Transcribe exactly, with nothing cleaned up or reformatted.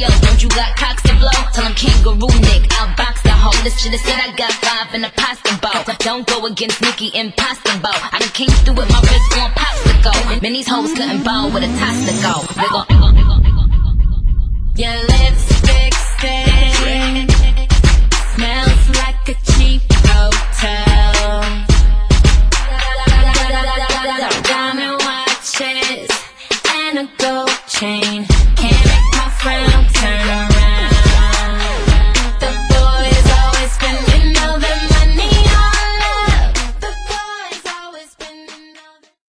yo, don't you got cocks to blow? Tell him kangaroo Nick, I'll box the hoe. This shit is said I got five in a pasta bowl. Don't go against Nicki Impossible. I done came through with my wrist on popsicle. Man, these hoes couldn't bowl with a toss to go. Wiggle, wiggle, wiggle, wiggle. Your lipstick stain smells like a cheap hotel. Diamond watches and a gold chain.